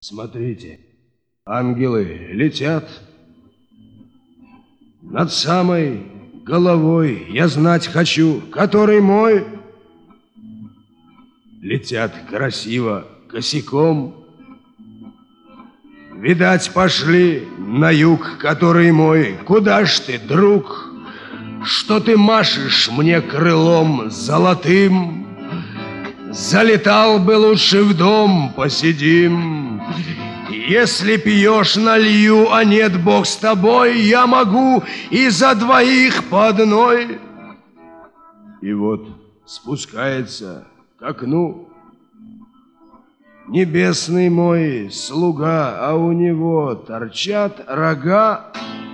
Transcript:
Смотрите, ангелы летят над самой головой. Я знать хочу, который мой. Летят красиво, косяком. Видать, пошли на юг, который мой. Куда ж ты, друг? Что ты машешь мне крылом золотым? Залетал бы лучше в дом, посидим. Если пьешь, налью, а нет, Бог с тобой, я могу и за двоих по одной. И вот спускается к окну небесный мой слуга, а у него торчат рога.